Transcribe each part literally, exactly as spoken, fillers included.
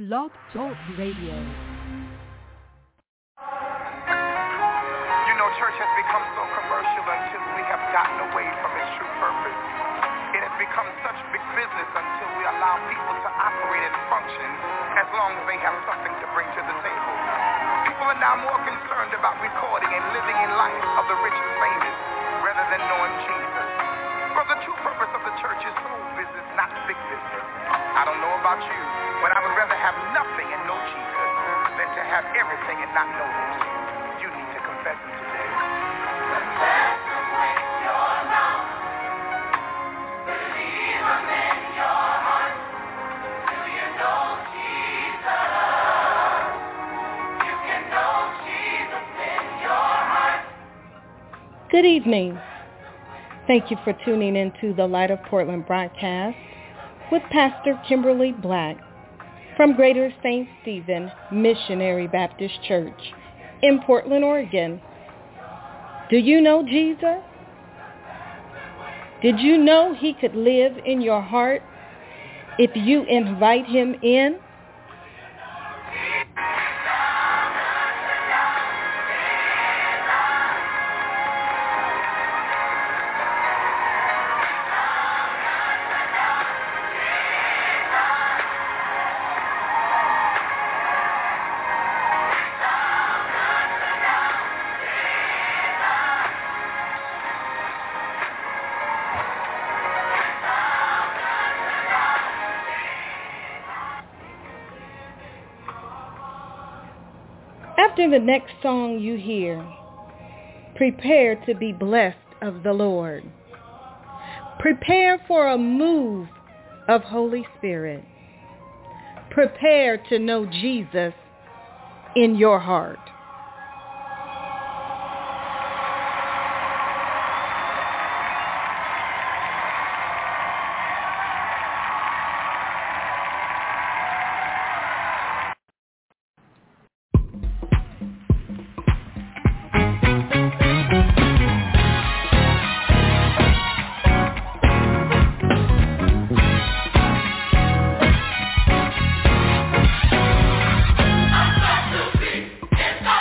Blog Talk Radio. You know, church has become so commercial until we have gotten away from its true purpose. It has become such big business until we allow people to operate and function as long as they have something to bring to the table. People are now more concerned about recording and living in life of the rich and famous rather than knowing Jesus. But the true purpose of the church is soul business, not big business. I don't know about you, but I would rather have nothing and know Jesus than to have everything and not know him. You need to confess him today. Confess him with your mouth. Believe him in your heart. Do you know Jesus? You can know Jesus in your heart. Good evening. Thank you for tuning into the Light of Portland broadcast with Pastor Kimberly Black from Greater Saint Stephen Missionary Baptist Church in Portland, Oregon. Do you know Jesus? Did you know he could live in your heart if you invite him in? After the next song you hear, prepare to be blessed of the Lord. Prepare for a move of Holy Spirit. Prepare to know Jesus in your heart. It's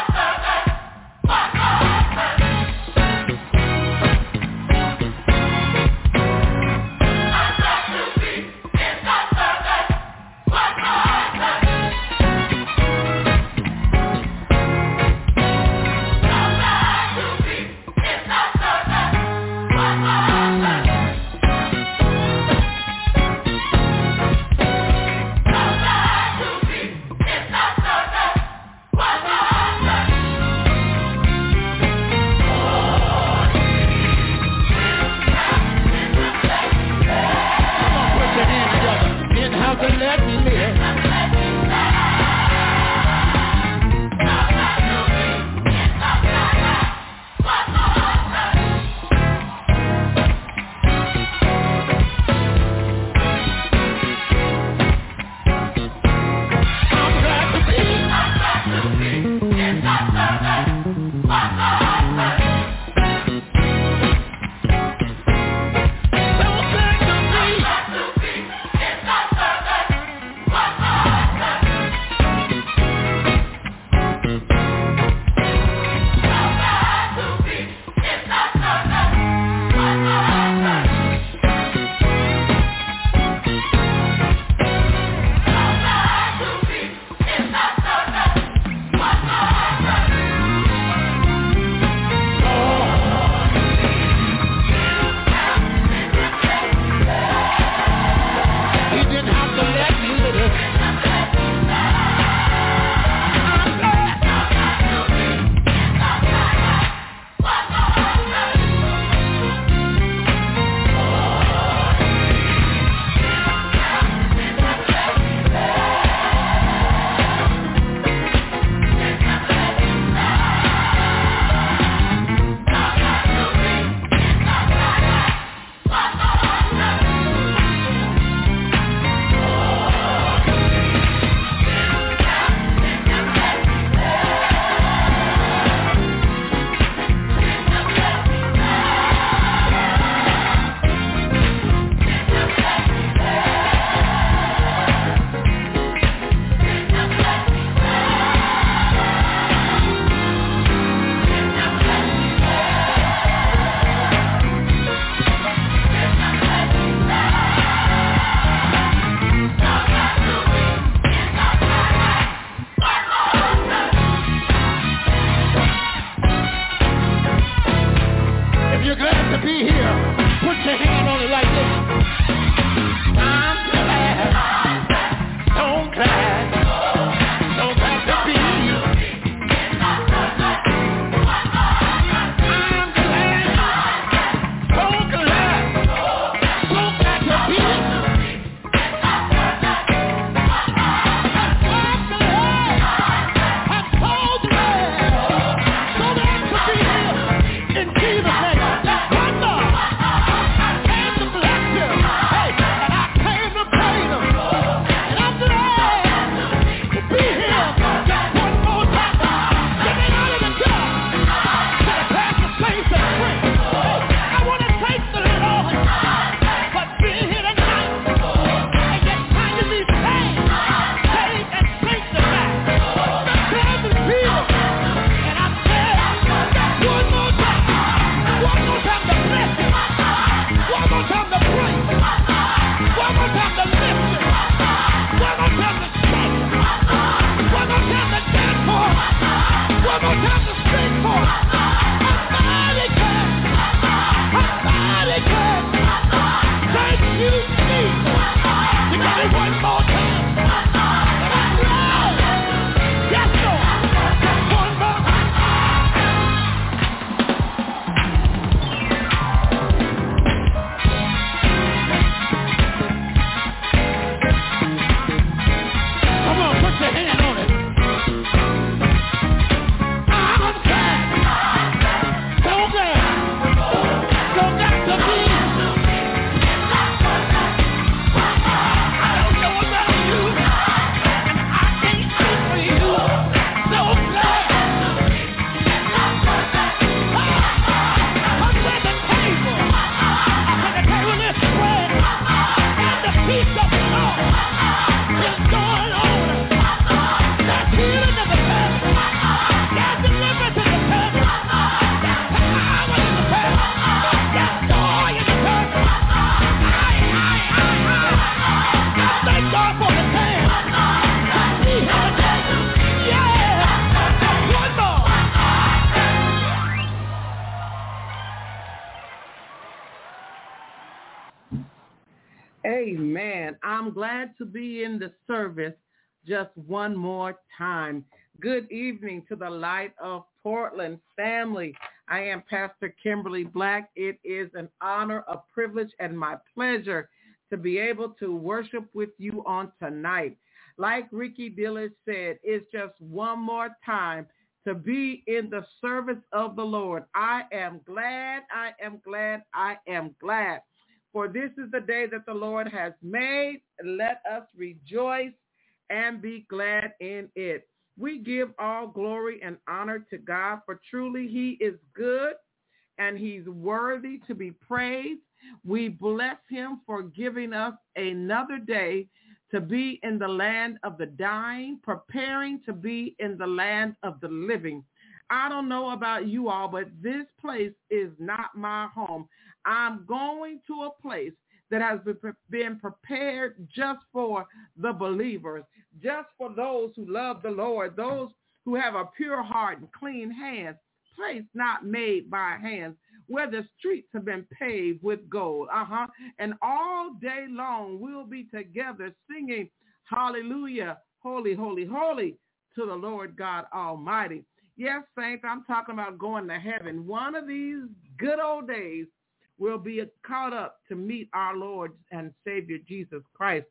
Amen. I'm glad to be in the service just one more time. Good evening to the Light of Portland family. I am Pastor Kimberly Black. It is an honor, a privilege, and my pleasure to be able to worship with you on tonight. Like Ricky Dillard said, it's just one more time to be in the service of the Lord. I am glad, I am glad, I am glad. For this is the day that the Lord has made. Let us rejoice and be glad in it. We give all glory and honor to God, for truly he is good and he's worthy to be praised. We bless him for giving us another day to be in the land of the dying, preparing to be in the land of the living. I don't know about you all, but this place is not my home. I'm going to a place that has been prepared just for the believers, just for those who love the Lord, those who have a pure heart and clean hands, place not made by hands, where the streets have been paved with gold. Uh-huh. And all day long we'll be together singing hallelujah, holy, holy, holy to the Lord God Almighty. Yes, saints, I'm talking about going to heaven. One of these good old days we'll be caught up to meet our Lord and Savior Jesus Christ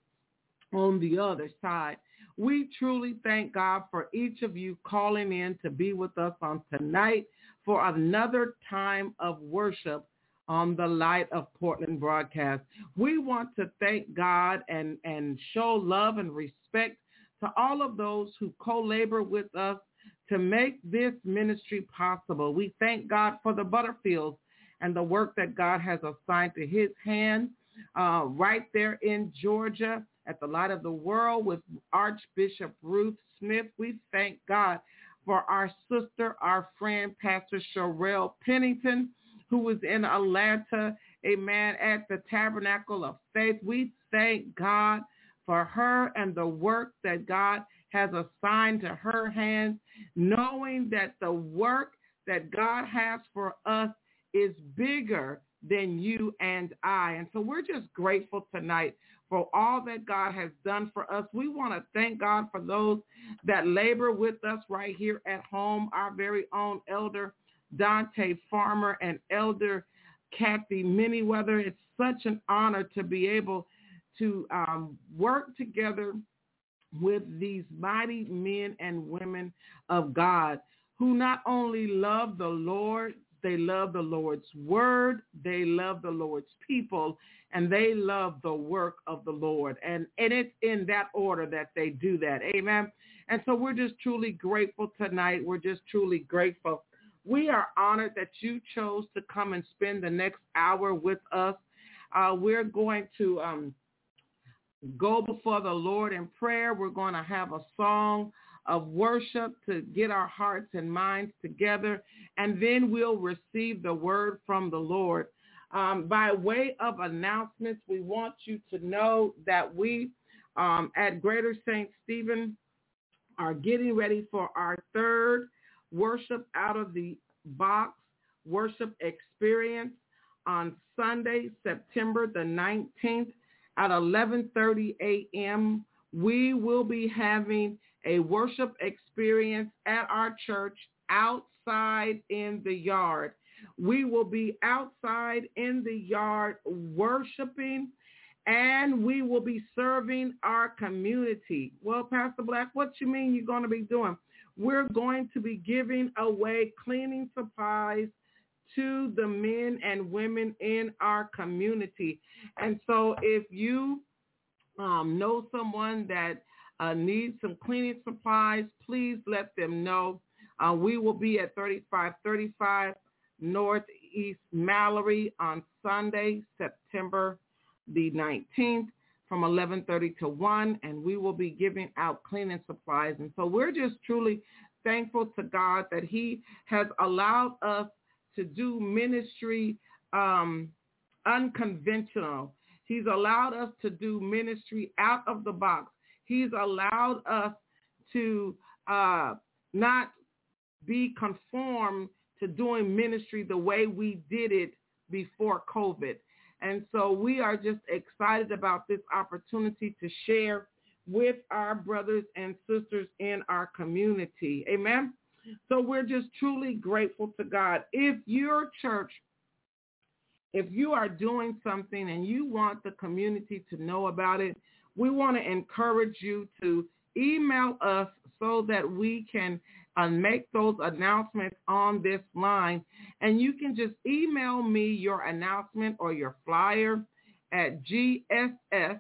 on the other side. We truly thank God for each of you calling in to be with us on tonight for another time of worship on the Light of Portland broadcast. We want to thank God and, and show love and respect to all of those who co-labor with us to make this ministry possible. We thank God for the Butterfields and the work that God has assigned to his hand uh, right there in Georgia at the Light of the World with Archbishop Ruth Smith. We thank God for our sister, our friend, Pastor Sherelle Pennington, who was in Atlanta, amen, at the Tabernacle of Faith. We thank God for her and the work that God has assigned to her hands, knowing that the work that God has for us is bigger than you and I. And so we're just grateful tonight for all that God has done for us. We want to thank God for those that labor with us right here at home, our very own Elder Dante Farmer and Elder Kathy Manyweather. It's such an honor to be able to um, work together with these mighty men and women of God who not only love the Lord, they love the Lord's word, they love the Lord's people, and they love the work of the Lord. And, and it's in that order that they do that. Amen. And so we're just truly grateful tonight. We're just truly grateful. We are honored that you chose to come and spend the next hour with us. Uh, we're going to um, go before the Lord in prayer. We're going to have a song of worship to get our hearts and minds together, and then we'll receive the word from the Lord. Um, by way of announcements, we want you to know that we um, at Greater Saint Stephen are getting ready for our third Worship Out of the Box worship experience on Sunday, September the nineteenth at eleven thirty a.m. We will be having a worship experience at our church outside in the yard. We will be outside in the yard worshiping, and we will be serving our community. Well, Pastor Black, what you mean you're going to be doing? We're going to be giving away cleaning supplies to the men and women in our community. And so if you um, know someone that uh, needs some cleaning supplies, please let them know. Uh, we will be at thirty-five thirty-five Northeast Mallory on Sunday, September the nineteenth from eleven thirty to one, and we will be giving out cleaning supplies. And so we're just truly thankful to God that he has allowed us to do ministry um, unconventional. He's allowed us to do ministry out of the box. He's allowed us to uh, not be conformed to doing ministry the way we did it before COVID. And so we are just excited about this opportunity to share with our brothers and sisters in our community. Amen. So we're just truly grateful to God. If your church, if you are doing something and you want the community to know about it, we want to encourage you to email us so that we can uh, make those announcements on this line. And you can just email me your announcement or your flyer at G S S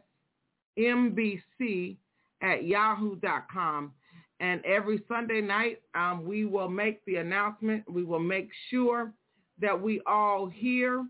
M B C at yahoo dot com. And every Sunday night, um, we will make the announcement. We will make sure that we all hear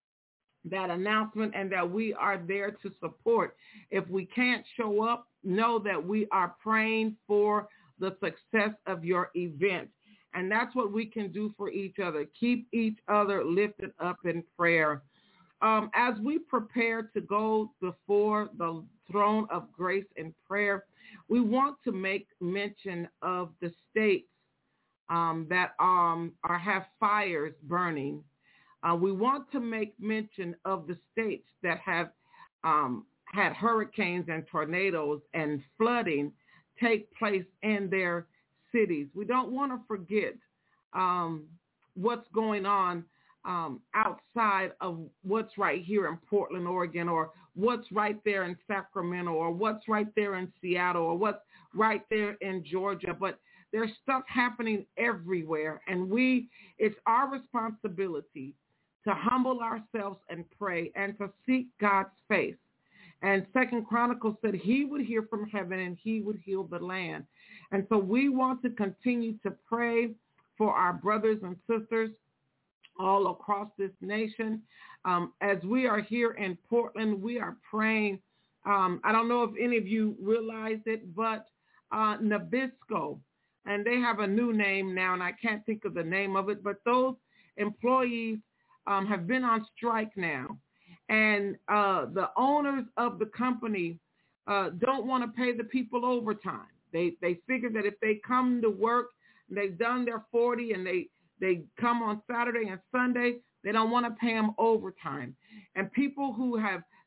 that announcement and that we are there to support. If we can't show up, know that we are praying for the success of your event. And that's what we can do for each other. Keep each other lifted up in prayer. Um, as we prepare to go before the throne of grace in prayer, we want to make mention of the states um, that um, are have fires burning. Uh, we want to make mention of the states that have um, had hurricanes and tornadoes and flooding take place in their cities. We don't want to forget um, what's going on um, outside of what's right here in Portland, Oregon, or what's right there in Sacramento, or what's right there in Seattle, or what's right there in Georgia. But there's stuff happening everywhere, and we it's our responsibility to humble ourselves and pray and to seek God's face. And Second Chronicles said he would hear from heaven and he would heal the land. And so we want to continue to pray for our brothers and sisters all across this nation. Um, as we are here in Portland, we are praying. Um, I don't know if any of you realize it, but uh, Nabisco, and they have a new name now, and I can't think of the name of it, but those employees um, have been on strike now. And uh, the owners of the company uh, don't want to pay the people overtime. They they figure that if they come to work, they've done their forty, and they, they come on Saturday and Sunday, they don't want to pay them overtime. And people who have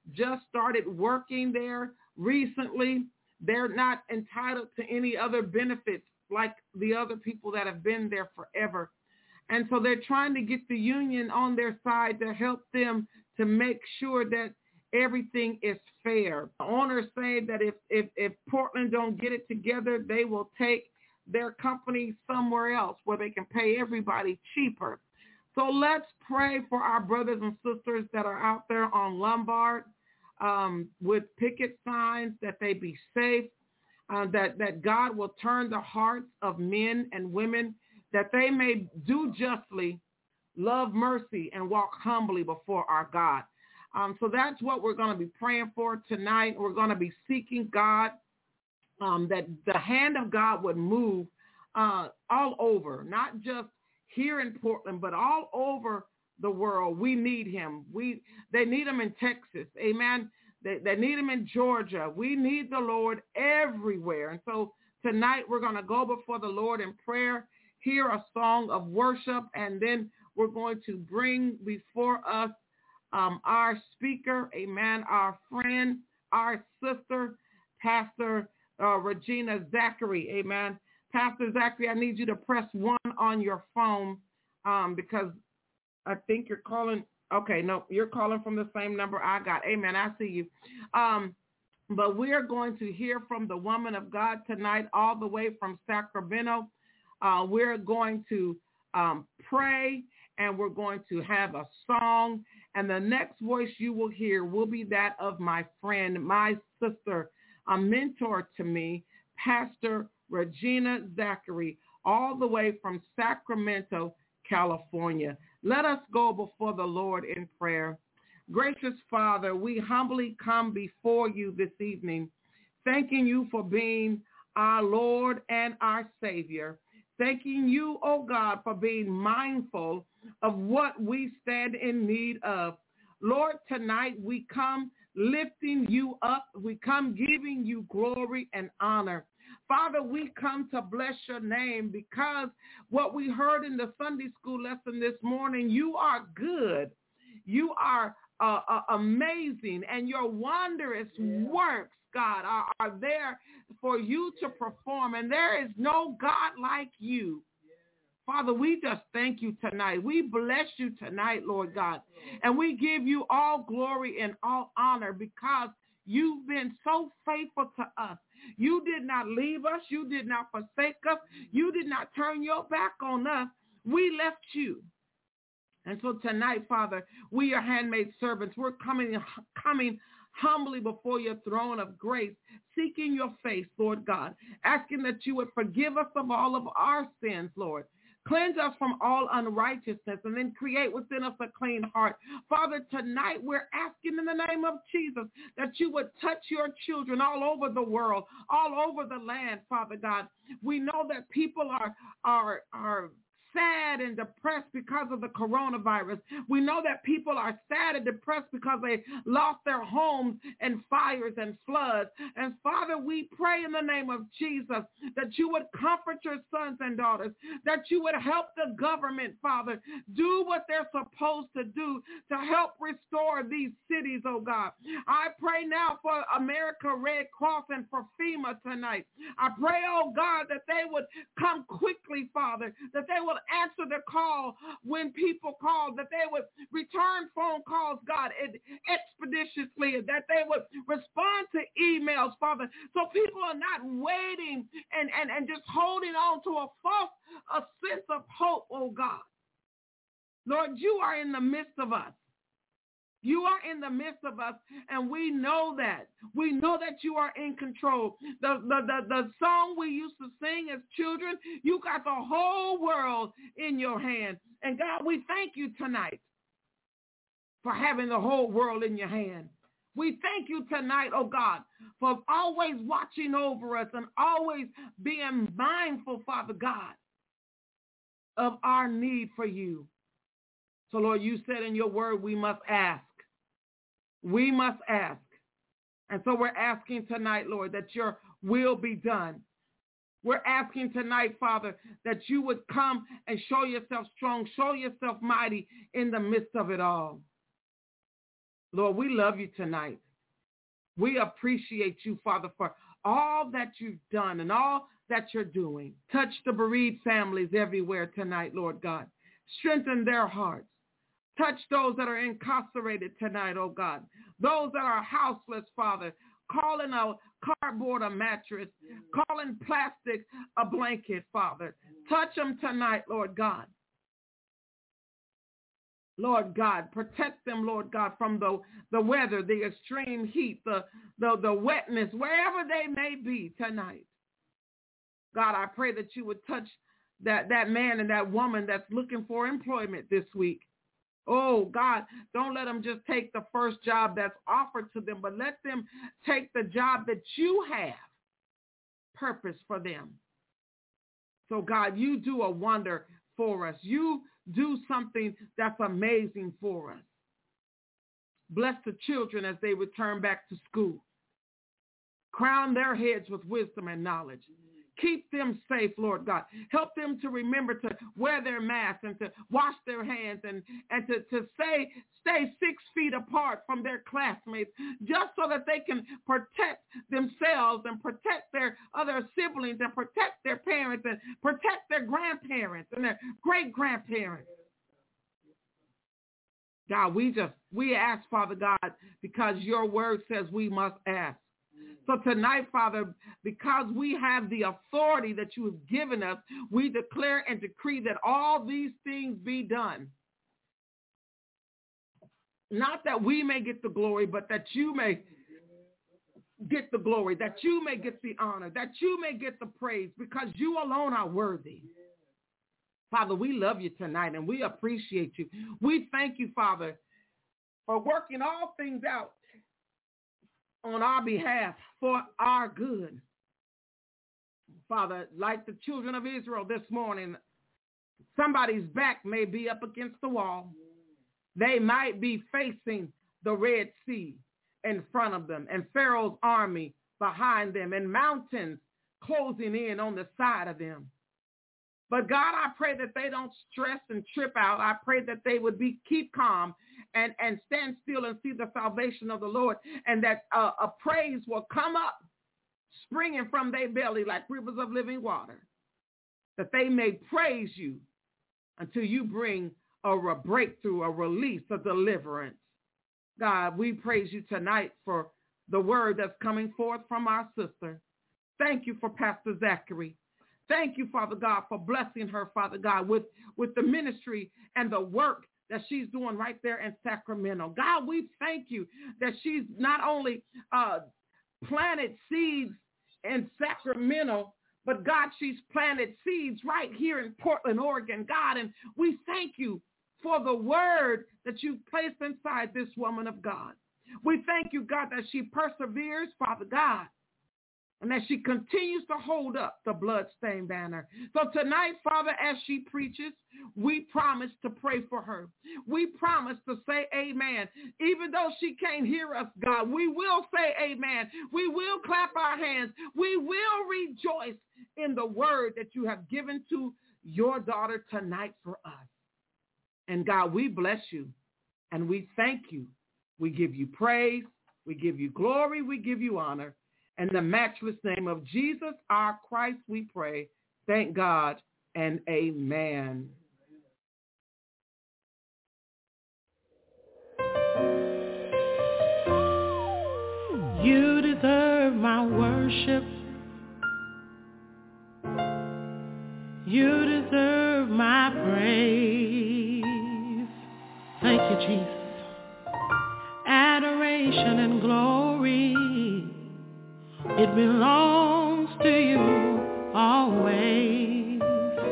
just started working there recently. They're not entitled to any other benefits like the other people that have been there forever. And so they're trying to get the union on their side to help them to make sure that everything is fair. The owners say that if, if, if Portland don't get it together, they will take their company somewhere else where they can pay everybody cheaper. So let's pray for our brothers and sisters that are out there on Lombard um, with picket signs, that they be safe, uh, that, that God will turn the hearts of men and women, that they may do justly, love mercy, and walk humbly before our God. Um, so that's what we're going to be praying for tonight. We're going to be seeking God, um, that the hand of God would move uh, all over, not just here in Portland, but all over the world. We need him. We They need him in Texas. Amen. They, they need him in Georgia. We need the Lord everywhere. And so tonight we're going to go before the Lord in prayer, hear a song of worship, and then we're going to bring before us Um, our speaker, amen, our friend, our sister, Pastor uh, Regina Zachary, amen. Pastor Zachary, I need you to press one on your phone um, because I think you're calling. Okay, no, you're calling from the same number I got. Amen, I see you. Um, but we are going to hear from the woman of God tonight all the way from Sacramento. Uh, we're going to um, pray, and we're going to have a song. And the next voice you will hear will be that of my friend, my sister, a mentor to me, Pastor Regina Zachary, all the way from Sacramento, California. Let us go before the Lord in prayer. Gracious Father, we humbly come before you this evening, thanking you for being our Lord and our Savior. Thanking you, oh God, for being mindful of what we stand in need of. Lord, tonight we come lifting you up. We come giving you glory and honor. Father, we come to bless your name because what we heard in the Sunday school lesson this morning, you are good. You are uh, uh, amazing, and your wondrous yeah. works, God, are, are there for you to perform, and there is no God like you. Father, we just thank you tonight. We bless you tonight, Lord God, and we give you all glory and all honor because you've been so faithful to us. You did not leave us. You did not forsake us. You did not turn your back on us. We left you. And so tonight, Father, we are handmaid servants. We're coming, coming humbly before your throne of grace, seeking your face, Lord God, asking that you would forgive us of all of our sins, Lord. Cleanse us from all unrighteousness and then create within us a clean heart. Father, tonight we're asking in the name of Jesus that you would touch your children all over the world, all over the land, Father God. We know that people are, are, are sad and depressed because of the coronavirus. We know that people are sad and depressed because they lost their homes in fires and floods. And Father, we pray in the name of Jesus that you would comfort your sons and daughters, that you would help the government, Father, do what they're supposed to do to help restore these cities, oh God. I pray now for America Red Cross and for FEMA tonight. I pray, oh God, that they would come quickly, Father, that they will answer the call when people call, that they would return phone calls, God, expeditiously, that they would respond to emails, Father, so people are not waiting and, and, and just holding on to a false a sense of hope, oh God. Lord, you are in the midst of us. You are in the midst of us, and we know that. We know that you are in control. The, the, the, the song we used to sing as children, you got the whole world in your hand. And God, we thank you tonight for having the whole world in your hand. We thank you tonight, oh God, for always watching over us and always being mindful, Father God, of our need for you. So, Lord, you said in your word we must ask. We must ask. And so we're asking tonight, Lord, that your will be done. We're asking tonight, Father, that you would come and show yourself strong, show yourself mighty in the midst of it all. Lord, we love you tonight. We appreciate you, Father, for all that you've done and all that you're doing. Touch the bereaved families everywhere tonight, Lord God. Strengthen their hearts. Touch those that are incarcerated tonight, oh God. Those that are houseless, Father. Calling a cardboard a mattress. Calling plastic a blanket, Father. Touch them tonight, Lord God. Lord God, protect them, Lord God, from the, the weather, the extreme heat, the, the, the wetness, wherever they may be tonight. God, I pray that you would touch that, that man and that woman that's looking for employment this week. Oh, God, don't let them just take the first job that's offered to them, but let them take the job that you have purpose for them. So, God, you do a wonder for us. You do something that's amazing for us. Bless the children as they return back to school. Crown their heads with wisdom and knowledge. Keep them safe, Lord God. Help them to remember to wear their masks and to wash their hands and, and to, to stay, stay six feet apart from their classmates, just so that they can protect themselves and protect their other siblings and protect their parents and protect their grandparents and their great-grandparents. God, we just, we ask, Father God, because your word says we must ask. So tonight, Father, because we have the authority that you have given us, we declare and decree that all these things be done. Not that we may get the glory, but that you may get the glory, that you may get the honor, that you may get the praise, because you alone are worthy. Father, we love you tonight and we appreciate you. We thank you, Father, for working all things out on our behalf for our good. Father, like the children of Israel this morning, somebody's back may be up against the wall. They might be facing the Red Sea in front of them and Pharaoh's army behind them and mountains closing in on the side of them. But God, I pray that they don't stress and trip out. I pray that they would be keep calm and, and stand still and see the salvation of the Lord, and that uh, a praise will come up, springing from their belly like rivers of living water, that they may praise you until you bring a, a breakthrough, a release, a deliverance. God, we praise you tonight for the word that's coming forth from our sister. Thank you for Pastor Zachary. Thank you, Father God, for blessing her, Father God, with, with the ministry and the work that she's doing right there in Sacramento. God, we thank you that she's not only uh, planted seeds in Sacramento, but God, she's planted seeds right here in Portland, Oregon, God, and we thank you for the word that you've placed inside this woman of God. We thank you, God, that she perseveres, Father God, and that she continues to hold up the bloodstained banner. So tonight, Father, as she preaches, we promise to pray for her. We promise to say amen. Even though she can't hear us, God, we will say amen. We will clap our hands. We will rejoice in the word that you have given to your daughter tonight for us. And God, we bless you and we thank you. We give you praise. We give you glory. We give you honor. In the matchless name of Jesus, our Christ, we pray. Thank God and amen. You deserve my worship. You deserve my praise. Thank you, Jesus. Adoration and glory, it belongs to you always.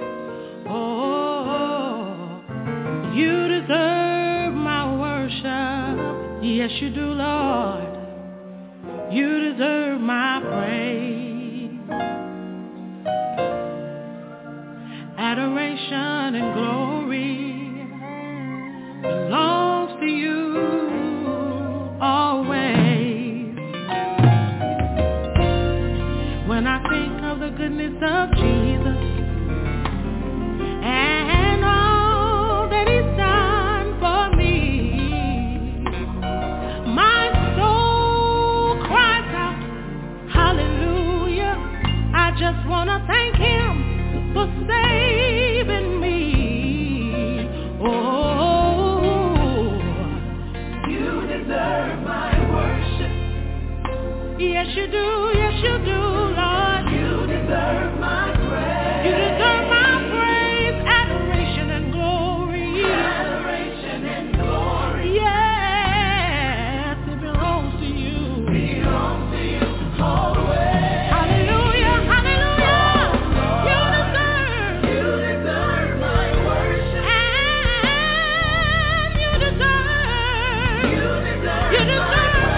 Oh, you deserve my worship. Yes, you do, Lord. You deserve my praise. Adoration and glory belongs to you always. When I think of the goodness of Jesus and all that he's done for me, wanna thank him for saving me. Oh, you deserve my worship. Yes, you do. Yes, you do, Lord. You deserve my praise. You deserve my praise, adoration and glory. Adoration and glory. Yes, it belongs to you. Belongs to you always. Hallelujah, hallelujah. You deserve. You deserve my worship. And you deserve. You deserve. You deserve.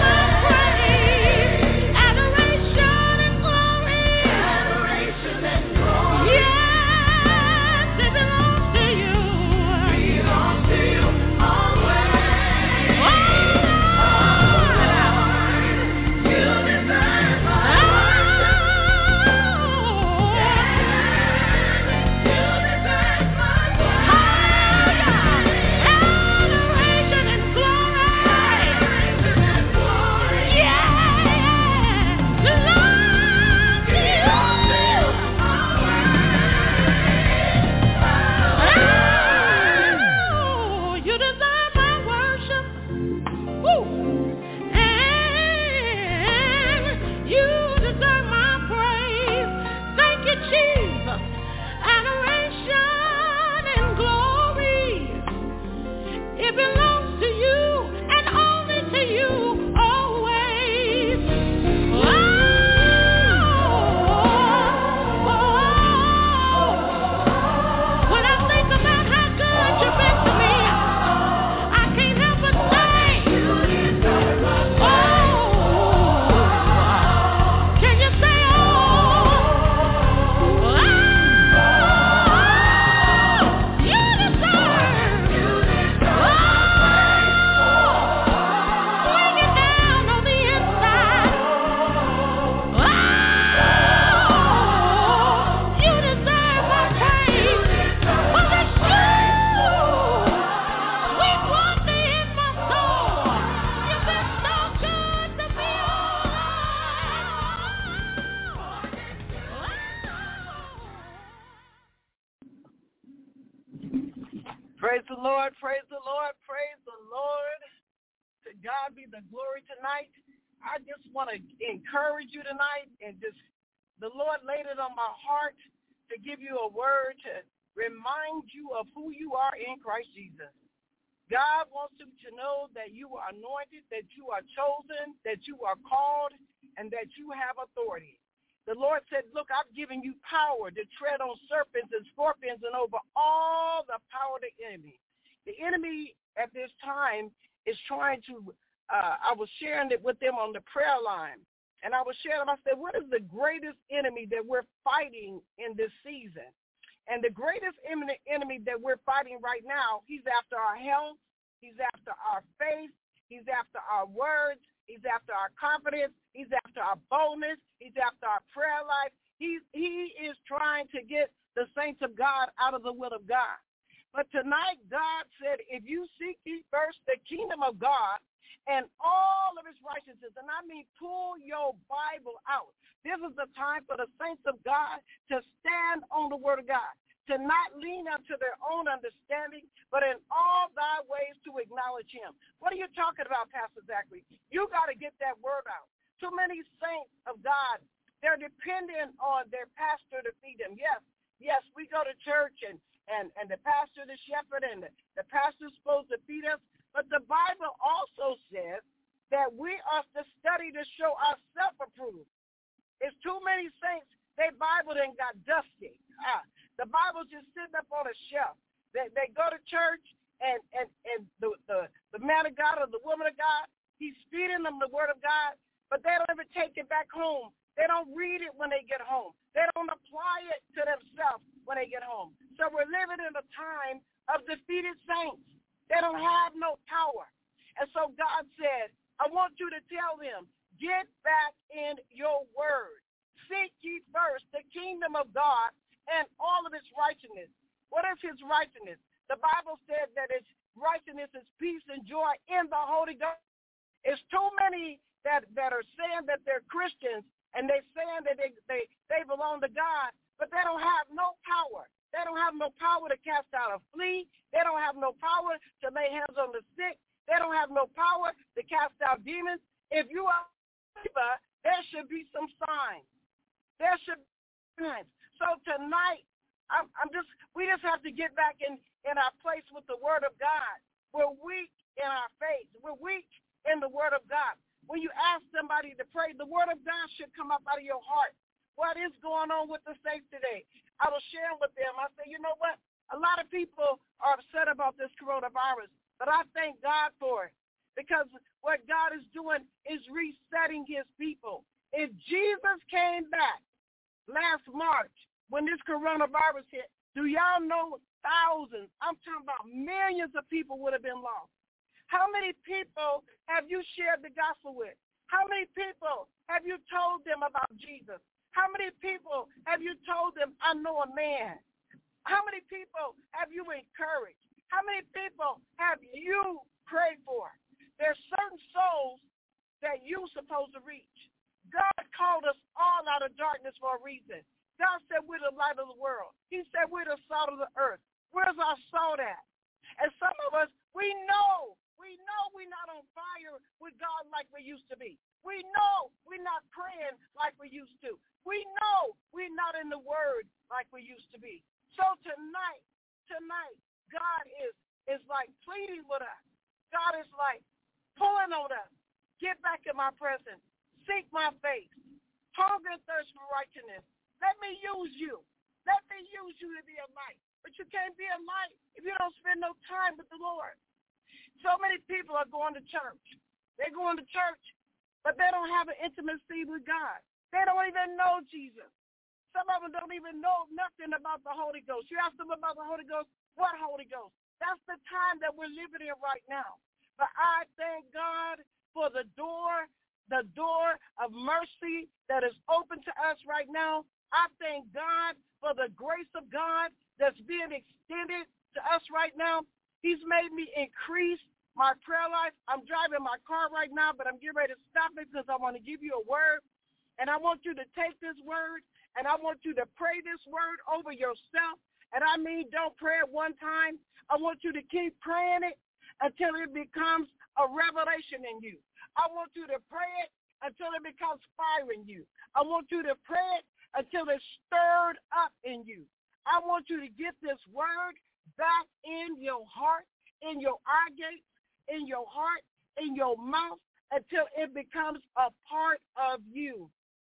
Praise the Lord, praise the Lord, praise the Lord. To God be the glory tonight. I just want to encourage you tonight, and just the Lord laid it on my heart to give you a word to remind you of who you are in Christ Jesus. God wants you to know that you are anointed, that you are chosen, that you are called, and that you have authority. The Lord said, look, I've given you power to tread on serpents and scorpions and over all the power of the enemy. The enemy at this time is trying to, uh, I was sharing it with them on the prayer line. And I was sharing, I said, what is the greatest enemy that we're fighting in this season? And the greatest enemy that we're fighting right now, he's after our health, he's after our faith, he's after our words, he's after our confidence, he's after our boldness, he's after our prayer life. He, he is trying to get the saints of God out of the will of God. But tonight, God said, if you seek ye first the kingdom of God and all of his righteousness, and I mean pull your Bible out. This is the time for the saints of God to stand on the word of God, to not lean unto their own understanding, but in all thy ways to acknowledge him. What are you talking about, Pastor Zachary? You got to get that word out. Too many saints of God, they're dependent on their pastor to feed them. Yes, yes, we go to church, and, and, and the pastor, the shepherd, and the, the pastor's supposed to feed us. But the Bible also says that we are to study to show ourselves approved. It's too many saints, their Bible then got dusty. Ah, the Bible's just sitting up on a shelf. They, they go to church, and, and, and the, the, the man of God or the woman of God, he's feeding them the word of God, but they don't ever take it back home. They don't read it when they get home. They don't apply it to themselves when they get home. So we're living in a time of defeated saints. They don't have no power. And so God said, I want you to tell them, get back in your word. Seek ye first the kingdom of God and all of his righteousness. What is his righteousness? The Bible says that his righteousness is peace and joy in the Holy Ghost. It's too many that, that are saying that they're Christians, and they're saying that they, they, they belong to God, but they don't have no power. They don't have no power to cast out a flea. They don't have no power to lay hands on the sick. They don't have no power to cast out demons. If you are a believer, there should be some signs. There should be signs. So tonight, I'm, I'm just, we just have to get back in, in our place with the word of God. We're weak in our faith. We're weak in the word of God. When you ask somebody to pray, the word of God should come up out of your heart. What is going on with the saints today? I was sharing with them. I said, you know what? A lot of people are upset about this coronavirus, but I thank God for it because what God is doing is resetting his people. If Jesus came back last March when this coronavirus hit, do y'all know thousands, I'm talking about millions of people would have been lost? How many people have you shared the gospel with? How many people have you told them about Jesus? How many people have you told them, I know a man? How many people have you encouraged? How many people have you prayed for? There's certain souls that you're supposed to reach. God called us all out of darkness for a reason. God said we're the light of the world. He said we're the salt of the earth. Where's our salt at? And some of us, we know, we know we're not on fire with God like we used to be. We know we're not praying like we used to. We know we're not in the word like we used to be. So tonight, tonight, God is, is like pleading with us. God is like pulling on us. Get back in my presence. Seek my face. Hunger and thirst for righteousness. Let me use you. Let me use you to be a light. But you can't be a light if you don't spend no time with the Lord. So many people are going to church. They're going to church, but they don't have an intimacy with God. They don't even know Jesus. Some of them don't even know nothing about the Holy Ghost. You ask them about the Holy Ghost, what Holy Ghost? That's the time that we're living in right now. But I thank God for the door, the door of mercy that is open to us right now. I thank God for the grace of God that's being extended to us right now. He's made me increase my prayer life. I'm driving my car right now, but I'm getting ready to stop it because I want to give you a word. And I want you to take this word, and I want you to pray this word over yourself. And I mean, don't pray it one time. I want you to keep praying it until it becomes a revelation in you. I want you to pray it until it becomes fire in you. I want you to pray it until it's stirred up in you. I want you to get this word back in your heart, in your eye gates, in your heart, in your mouth, until it becomes a part of you.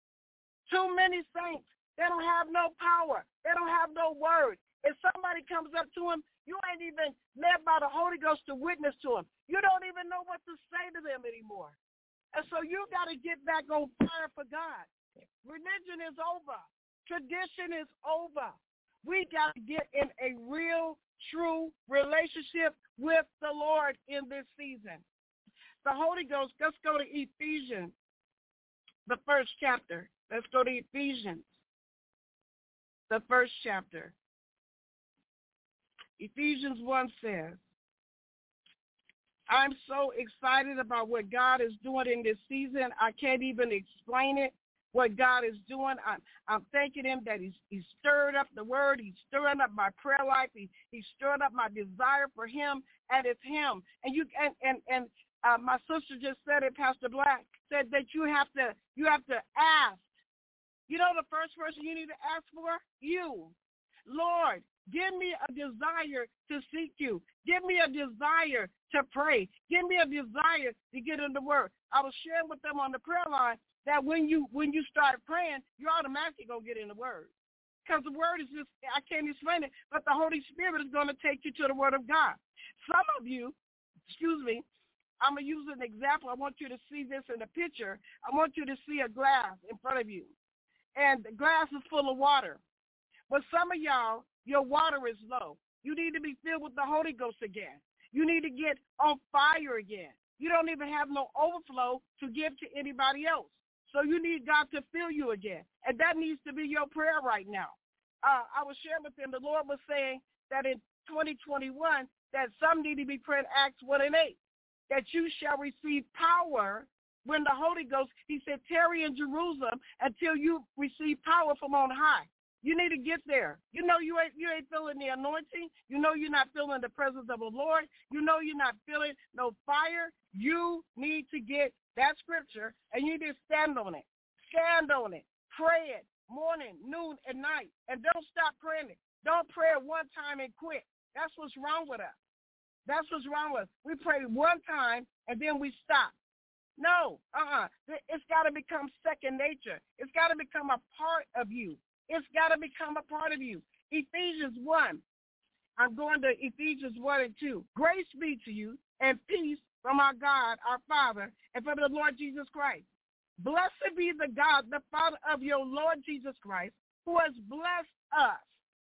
Too many saints, they don't have no power. They don't have no word. If somebody comes up to them, you ain't even led by the Holy Ghost to witness to them. You don't even know what to say to them anymore. And so you got to get back on fire for God. Religion is over. Tradition is over. We got to get in a real, true relationship with the Lord in this season. The Holy Ghost, let's go to Ephesians, the first chapter. Let's go to Ephesians, the first chapter. Ephesians one says, I'm so excited about what God is doing in this season. I can't even explain it, what God is doing. I'm, I'm thanking him that he's, he's stirred up the word. He's stirring up my prayer life. He, he's stirring up my desire for him, and it's him. And you and, and, and uh, my sister just said it, Pastor Black, said that you have to you have to ask. You know the first person you need to ask for? You. Lord, give me a desire to seek you. Give me a desire to pray. Give me a desire to get in the word. I was sharing with them on the prayer line that when you when you start praying, you're automatically going to get in the word. Because the word is just, I can't explain it, but the Holy Spirit is going to take you to the word of God. Some of you, excuse me, I'm going to use an example. I want you to see this in the picture. I want you to see a glass in front of you. And the glass is full of water. But some of y'all, your water is low. You need to be filled with the Holy Ghost again. You need to get on fire again. You don't even have no overflow to give to anybody else. So you need God to fill you again. And that needs to be your prayer right now. Uh, I was sharing with them, the Lord was saying that in twenty twenty-one, that some need to be praying Acts one and eight, that you shall receive power when the Holy Ghost, he said, tarry in Jerusalem until you receive power from on high. You need to get there. You know you ain't you ain't feeling the anointing. You know you're not feeling the presence of the Lord. You know you're not feeling no fire. You need to get that scripture, and you need to stand on it. Stand on it. Pray it morning, noon, and night. And don't stop praying it. Don't pray it one time and quit. That's what's wrong with us. That's what's wrong with us. We pray one time, and then we stop. No, uh-uh. It's got to become second nature. It's got to become a part of you. It's got to become a part of you. Ephesians one. I'm going to Ephesians one and two. Grace be to you and peace from our God, our Father, and from the Lord Jesus Christ. Blessed be the God, the Father of your Lord Jesus Christ, who has blessed us.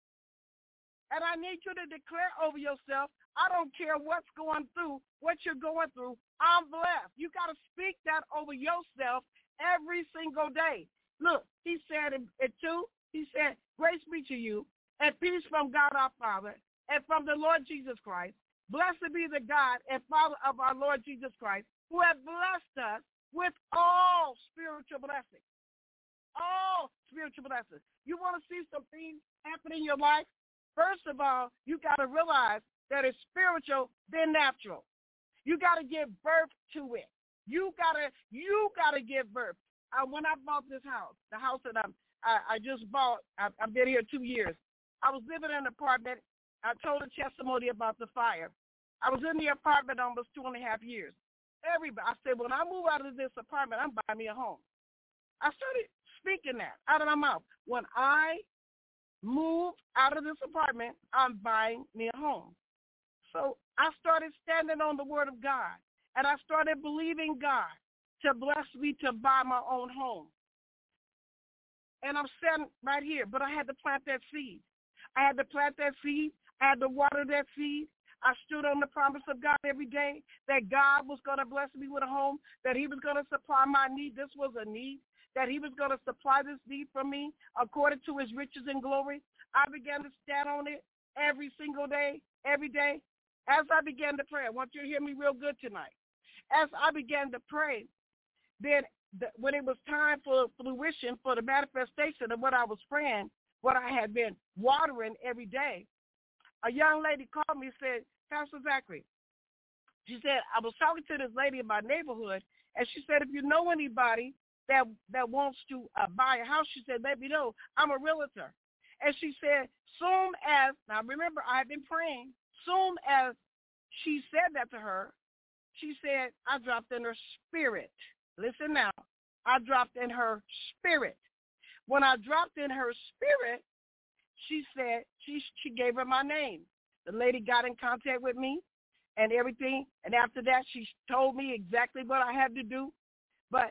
And I need you to declare over yourself, I don't care what's going through, what you're going through, I'm blessed. You got to speak that over yourself every single day. Look, he said in, in two, he said, grace be to you and peace from God our Father and from the Lord Jesus Christ. Blessed be the God and Father of our Lord Jesus Christ, who have blessed us with all spiritual blessings. All spiritual blessings. You want to see some things happen in your life? First of all, you got to realize that it's spiritual, then natural. You got to give birth to it. You got to you got to give birth. Uh, when I bought this house, the house that I'm, I, I just bought, I, I've been here two years. I was living in an apartment. I told a testimony about the fire. I was in the apartment almost two and a half years. Everybody, I said, when I move out of this apartment, I'm buying me a home. I started speaking that out of my mouth. When I move out of this apartment, I'm buying me a home. So I started standing on the word of God, and I started believing God to bless me to buy my own home. And I'm standing right here, but I had to plant that seed. I had to plant that seed. I had to water that seed. I stood on the promise of God every day that God was going to bless me with a home, that he was going to supply my need. This was a need, that he was going to supply this need for me according to his riches and glory. I began to stand on it every single day, every day. As I began to pray, I want you to hear me real good tonight. As I began to pray, then the, when it was time for fruition, for the manifestation of what I was praying, what I had been watering every day, a young lady called me and said, Pastor Zachary, she said, I was talking to this lady in my neighborhood, and she said, if you know anybody that that wants to uh, buy a house, she said, let me know. I'm a realtor. And she said, soon as, now remember, I had been praying, soon as she said that to her, she said, I dropped in her spirit. Listen now, I dropped in her spirit. When I dropped in her spirit, she said, she she gave her my name. The lady got in contact with me and everything. And after that, she told me exactly what I had to do. But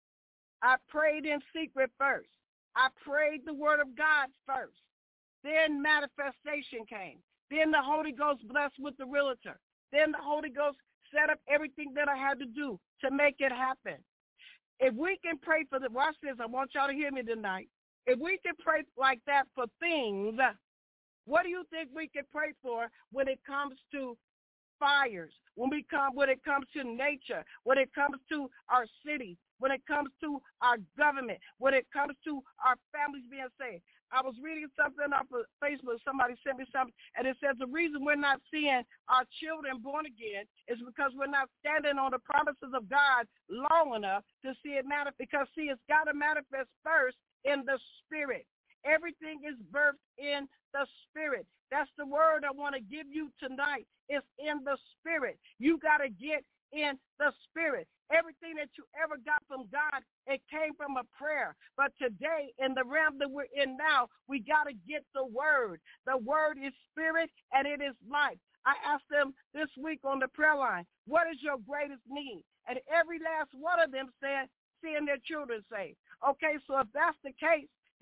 I prayed in secret first. I prayed the word of God first. Then manifestation came. Then the Holy Ghost blessed with the realtor. Then the Holy Ghost set up everything that I had to do to make it happen. If we can pray for the, watch this, I want y'all to hear me tonight. If we can pray like that for things, what do you think we can pray for when it comes to fires, when we come, when it comes to nature, when it comes to our cities, when it comes to our government, when it comes to our families being saved? I was reading something off of Facebook. Somebody sent me something, and it says the reason we're not seeing our children born again is because we're not standing on the promises of God long enough to see it manifest. Because, see, it's got to manifest first in the spirit. Everything is birthed in the spirit. That's the word I want to give you tonight. It's in the spirit. You got to get in the spirit. Everything that you ever got from God, it came from a prayer. But today, in the realm that we're in now, we got to get the word. The word is spirit, and it is life. I asked them this week on the prayer line, what is your greatest need? And every last one of them said, seeing their children saved. Okay, so if that's the case,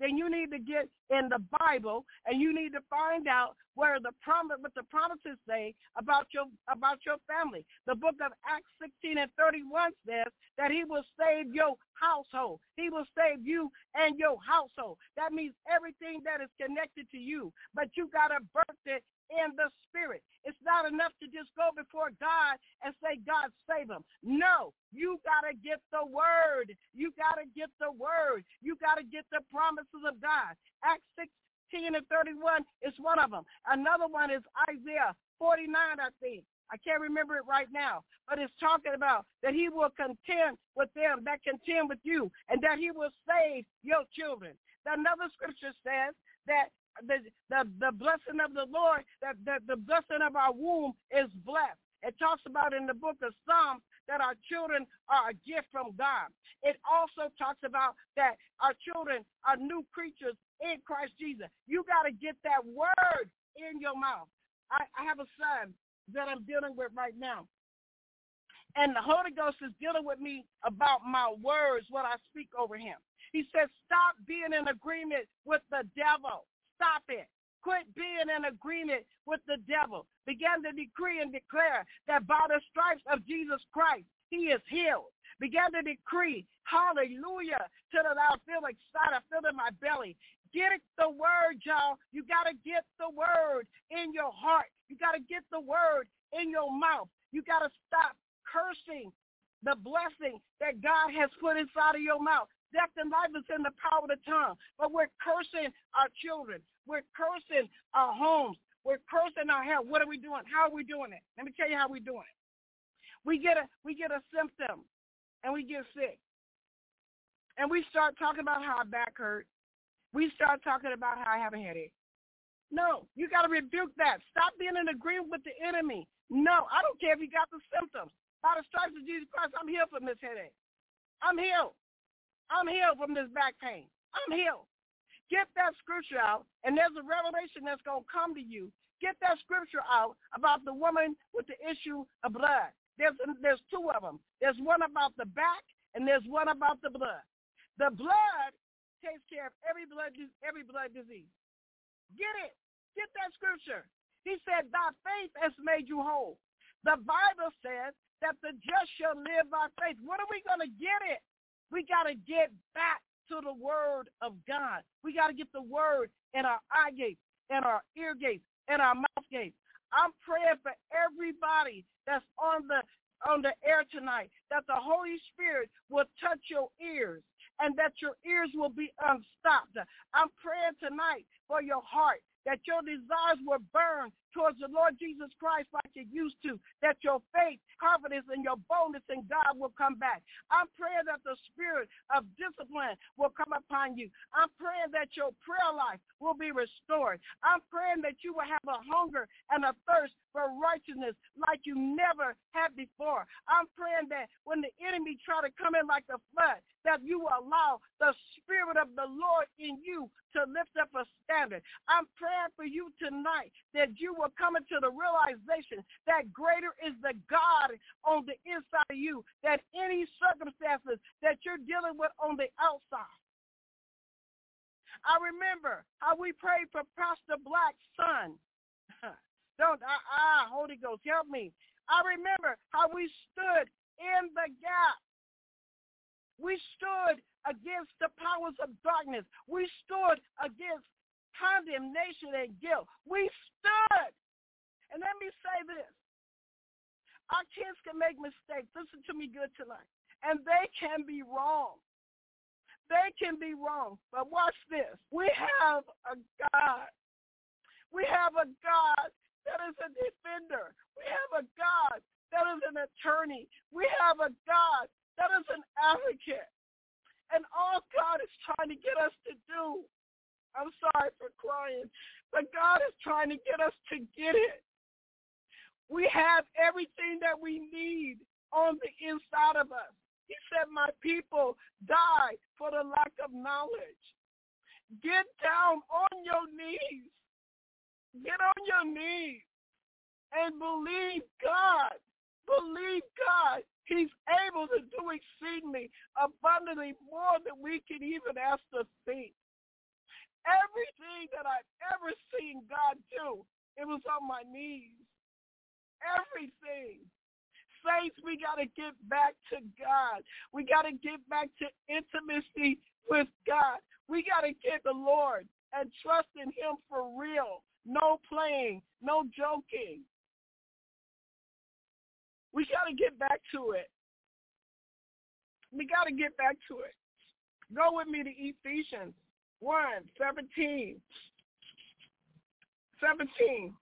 then you need to get in the Bible and you need to find out where the promise, what the promises say about your about your family. The book of Acts sixteen and thirty-one says that he will save your household. He will save you and your household. That means everything that is connected to you. But you got to birth it in the spirit. It's not enough to just go before God and say, God, save him. No, you got to get the word. You got to get the word. You got to get the promises of God. Acts sixteen and thirty-one is one of them. Another one is Isaiah forty-nine, I think. I can't remember it right now, but it's talking about that he will contend with them that contend with you and that he will save your children. Another scripture says that The, the the blessing of the Lord, that the, the blessing of our womb is blessed. It talks about in the book of Psalms that our children are a gift from God. It also talks about that our children are new creatures in Christ Jesus. You got to get that word in your mouth. I, I have a son that I'm dealing with right now. And the Holy Ghost is dealing with me about my words, what I speak over him. He says, stop being in agreement with the devil. Stop it. Quit being in agreement with the devil. Begin to decree and declare that by the stripes of Jesus Christ, he is healed. Begin to decree, hallelujah, till that I feel excited, I feel in my belly. Get the word, y'all. You got to get the word in your heart. You got to get the word in your mouth. You got to stop cursing the blessing that God has put inside of your mouth. Death and life is in the power of the tongue. But we're cursing our children. We're cursing our homes. We're cursing our health. What are we doing? How are we doing it? Let me tell you how we're doing it. We get a we get a symptom, and we get sick. And we start talking about how our back hurt. We start talking about how I have a headache. No, you got to rebuke that. Stop being in agreement with the enemy. No, I don't care if you got the symptoms. By the stripes of Jesus Christ, I'm healed from this headache. I'm healed. I'm healed from this back pain. I'm healed. Get that scripture out, and there's a revelation that's going to come to you. Get that scripture out about the woman with the issue of blood. There's, there's two of them. There's one about the back, and there's one about the blood. The blood takes care of every blood, every blood disease. Get it. Get that scripture. He said, thy faith has made you whole. The Bible says that the just shall live by faith. What are we going to get it? We got to get back to the word of God. We got to get the word in our eye gates, in our ear gates, in our mouth gates. I'm praying for everybody that's on the on the air tonight, that the Holy Spirit will touch your ears and that your ears will be unstopped. I'm praying tonight for your heart, that your desires will burn towards the Lord Jesus Christ like it used to, that your faith, confidence, and your boldness in God will come back. I'm praying that the spirit of discipline will come upon you. I'm praying that your prayer life will be restored. I'm praying that you will have a hunger and a thirst for righteousness like you never had before. I'm praying that when the enemy try to come in like a flood, that you will allow the Spirit of the Lord in you to lift up a standard. I'm praying for you tonight that you will come into the realization that greater is the God on the inside of you than any circumstances that you're dealing with on the outside. I remember how we prayed for Pastor Black's son. Don't, ah, ah, Holy Ghost, help me. I remember how we stood in the gap. We stood against the powers of darkness. We stood against condemnation and guilt. We stood. And let me say this. Our kids can make mistakes. Listen to me good tonight. And they can be wrong. They can be wrong. But watch this. We have a God. We have a God that is a defender. We have a God that is an attorney. We have a God that is an advocate. And all God is trying to get us to do, I'm sorry for crying, but God is trying to get us to get it. We have everything that we need on the inside of us. He said, my people die for the lack of knowledge. Get down on your knees. Get on your knees and believe God. Believe God. He's able to do exceedingly abundantly more than we can even ask to think. Everything that I've ever seen God do, it was on my knees. Everything. Saints, we got to get back to God. We got to get back to intimacy with God. We got to get the Lord and trust in him for real. No playing, no joking. We got to get back to it. We got to get back to it. Go with me to Ephesians one, seventeen. seventeen.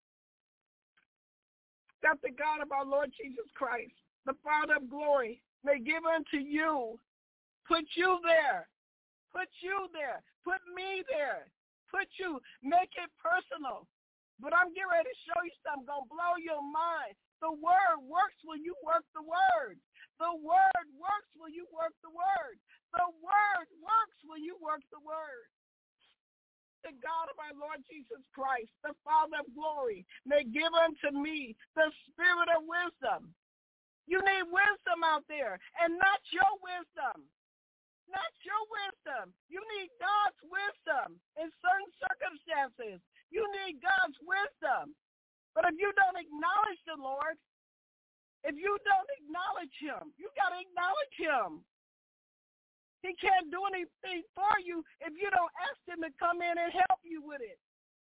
That the God of our Lord Jesus Christ, the Father of glory, may give unto you, put you there, put you there, put me there, put you, make it personal. But I'm getting ready to show you something, going to blow your mind. The word works when you work the word. The word works when you work the word. The word works when you work the word. The God of our Lord Jesus Christ, the Father of glory, may give unto me the spirit of wisdom. You need wisdom out there, and not your wisdom. Not your wisdom. You need God's wisdom in certain circumstances. You need God's wisdom. But if you don't acknowledge the Lord, if you don't acknowledge him, you got to acknowledge him. He can't do anything for you if you don't ask him to come in and help you with it.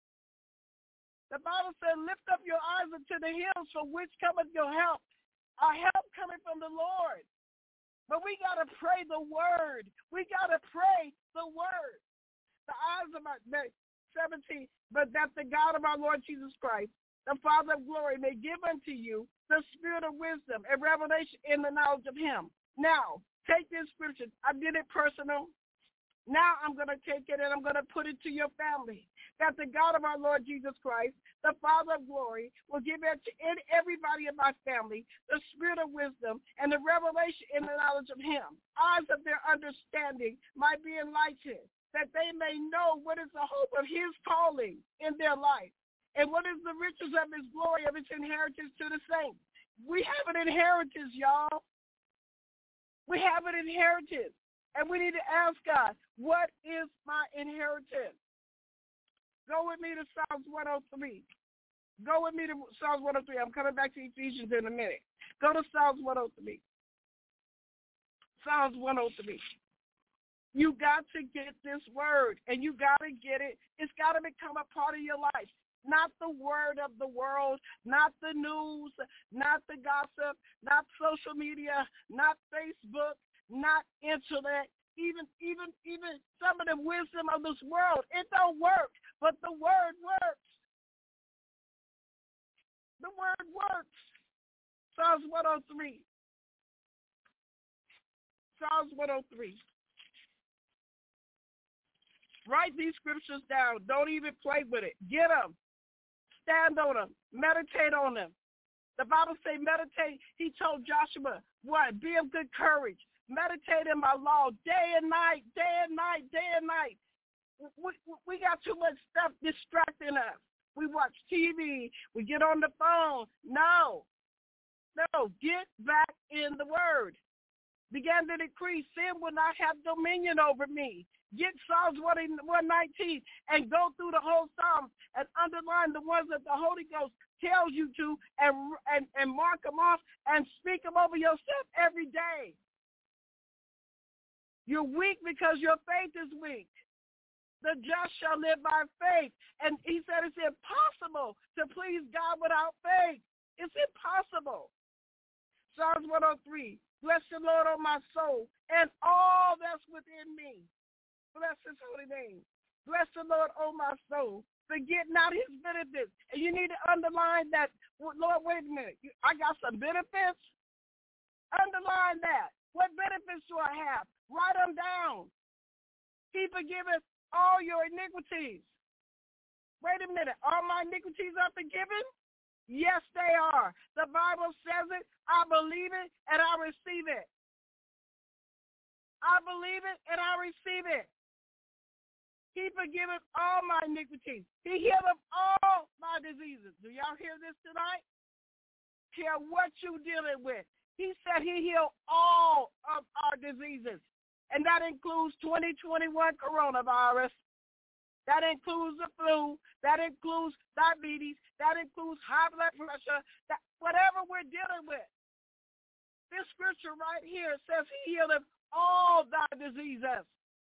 The Bible said, lift up your eyes unto the hills from which cometh your help. Our help coming from the Lord. But we got to pray the word. We got to pray the word. The eyes of our, seventeen, but that the God of our Lord Jesus Christ, the Father of glory, may give unto you the spirit of wisdom and revelation in the knowledge of him. Now, take this scripture. I did it personal. Now I'm going to take it and I'm going to put it to your family. That the God of our Lord Jesus Christ, the Father of glory, will give it to everybody in my family the spirit of wisdom and the revelation in the knowledge of him. Eyes of their understanding might be enlightened, that they may know what is the hope of his calling in their life and what is the riches of his glory, of his inheritance to the saints. We have an inheritance, y'all. We have an inheritance. And we need to ask God, what is my inheritance? Go with me to Psalms one oh three. Go with me to Psalms one oh three. I'm coming back to Ephesians in a minute. Go to Psalms one oh three. Psalms one oh three. You got to get this word, and you got to get it. It's got to become a part of your life. Not the word of the world, not the news, not the gossip, not social media, not Facebook, not internet, even even even some of the wisdom of this world. It don't work, but the word works. The word works. Psalms one oh three. Psalms one oh three. Write these scriptures down. Don't even play with it. Get them. Stand on them. Meditate on them. The Bible says meditate. He told Joshua, what? Be of good courage. Meditate in my law day and night, day and night, day and night. We, we got too much stuff distracting us. We watch T V. We get on the phone. No. No. Get back in the word. Began to decree, sin will not have dominion over me. Get Psalms one nineteen and go through the whole Psalm and underline the ones that the Holy Ghost tells you to and, and, and mark them off and speak them over yourself every day. You're weak because your faith is weak. The just shall live by faith. And he said it's impossible to please God without faith. It's impossible. Psalms one oh three. Bless the Lord, O my soul, and all that's within me. Bless his holy name. Bless the Lord, O my soul. Forget not his benefits. And you need to underline that. Lord, wait a minute. I got some benefits? Underline that. What benefits do I have? Write them down. He forgiveth all your iniquities. Wait a minute. All my iniquities are forgiven? Yes, they are. The Bible says it. I believe it, and I receive it. I believe it, and I receive it. He forgiveth all my iniquities. He healeth all my diseases. Do y'all hear this tonight? Care what you're dealing with. He said he healed all of our diseases, and that includes twenty twenty-one coronavirus. That includes the flu. That includes diabetes. That includes high blood pressure. That whatever we're dealing with. This scripture right here says he healeth all thy diseases.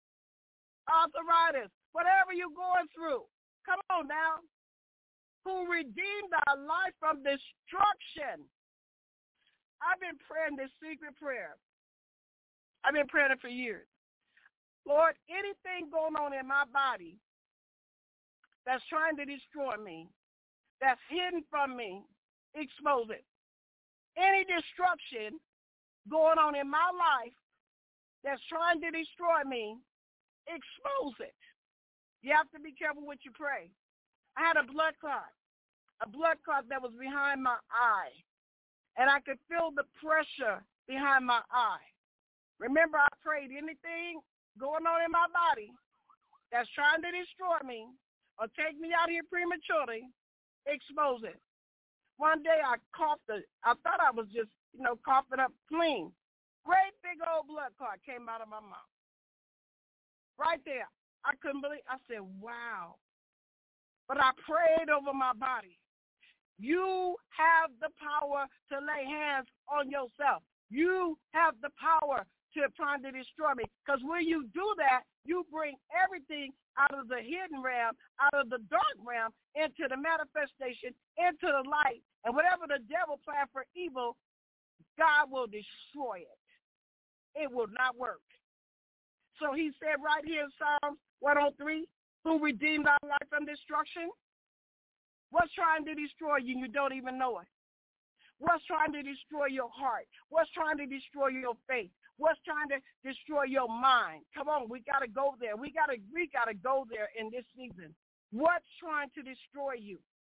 Arthritis, whatever you're going through. Come on now. Who redeemed our life from destruction. I've been praying this secret prayer. I've been praying it for years. Lord, anything going on in my body that's trying to destroy me, that's hidden from me, expose it. Any destruction going on in my life that's trying to destroy me, expose it. You have to be careful what you pray. I had a blood clot, a blood clot that was behind my eye, and I could feel the pressure behind my eye. Remember, I prayed anything going on in my body that's trying to destroy me or take me out here prematurely, expose it. One day I coughed, a, I thought I was just, you know, coughing up clean. Great big old blood clot came out of my mouth. Right there. I couldn't believe, I said, wow. But I prayed over my body. You have the power to lay hands on yourself. You have the power to trying to destroy me. Because when you do that, you bring everything out of the hidden realm, out of the dark realm, into the manifestation, into the light. And whatever the devil planned for evil, God will destroy it. It will not work. So he said right here in Psalms one oh three, who redeemed our life from destruction? What's trying to destroy you and you don't even know it? What's trying to destroy your heart? What's trying to destroy your faith? What's trying to destroy your mind? Come on, we got to go there. We got to we got to go there in this season. What's trying to destroy you?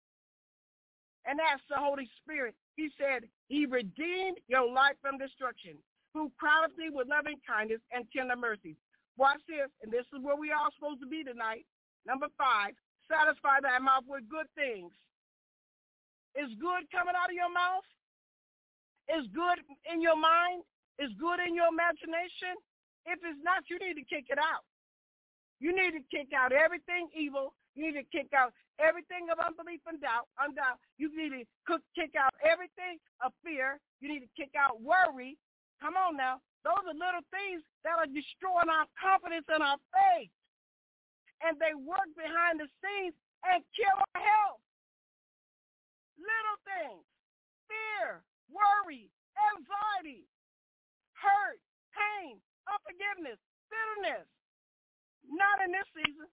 And that's the Holy Spirit. He said, he redeemed your life from destruction, who crowned thee with loving kindness and tender mercies. Watch this, and this is where we are supposed to be tonight. Number five, satisfy thy mouth with good things. Is good coming out of your mouth? Is good in your mind? Is good in your imagination? If it's not, you need to kick it out. You need to kick out everything evil. You need to kick out everything of unbelief and doubt. Undoubt. You need to kick out everything of fear. You need to kick out worry. Come on now. Those are little things that are destroying our confidence and our faith. And they work behind the scenes and kill our health. Little things. Fear, worry, anxiety, hurt, pain, unforgiveness, bitterness. Not in this season.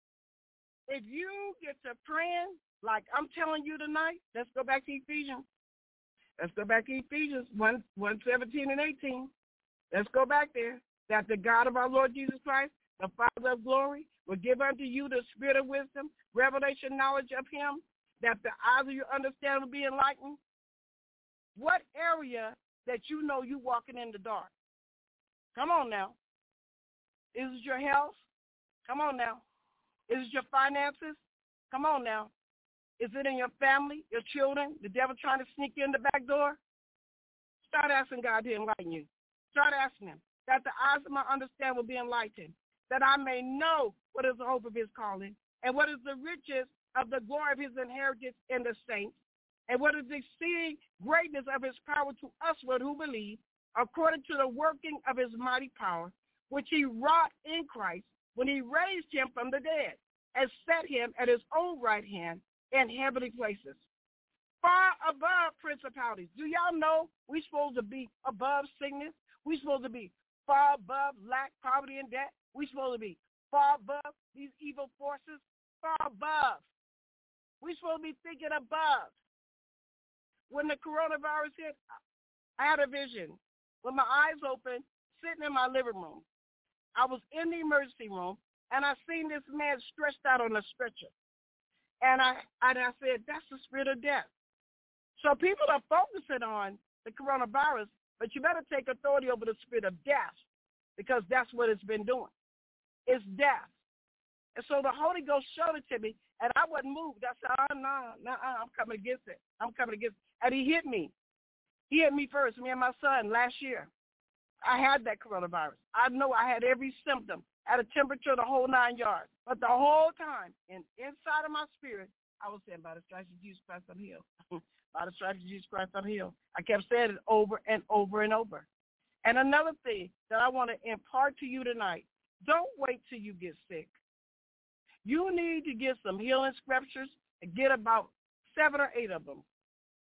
If you get to praying like I'm telling you tonight, let's go back to Ephesians. Let's go back to Ephesians one, one seventeen and eighteen. Let's go back there. That the God of our Lord Jesus Christ, the Father of glory, will give unto you the spirit of wisdom, revelation, knowledge of him, that the eyes of your understanding will be enlightened. What area that you know you walking in the dark? Come on now. Is it your health? Come on now. Is it your finances? Come on now. Is it in your family, your children, the devil trying to sneak you in the back door? Start asking God to enlighten you. Start asking him that the eyes of my understanding will be enlightened, that I may know what is the hope of his calling and what is the riches of the glory of his inheritance in the saints, and what is the exceeding greatness of his power to usward who believe, according to the working of his mighty power, which he wrought in Christ when he raised him from the dead and set him at his own right hand in heavenly places, far above principalities. Do y'all know we're supposed to be above sickness? We're supposed to be far above lack, poverty, and debt. We're supposed to be far above these evil forces, far above. We're supposed to be thinking above. When the coronavirus hit, I had a vision. With my eyes open, sitting in my living room. I was in the emergency room, and I seen this man stretched out on a stretcher. And I, and I said, that's the spirit of death. So people are focusing on the coronavirus, but you better take authority over the spirit of death, because that's what it's been doing. It's death. And so the Holy Ghost showed it to me, and I wasn't moved. I said, oh, no, no, I'm coming against it. I'm coming against it. And he hit me. He hit me first, me and my son, last year. I had that coronavirus. I know I had every symptom at a temperature the whole nine yards. But the whole time, and inside of my spirit, I was saying, by the stripes of Jesus Christ, I'm healed. By the stripes of Jesus Christ, I'm healed. I kept saying it over and over and over. And another thing that I want to impart to you tonight, don't wait till you get sick. You need to get some healing scriptures and get about seven or eight of them.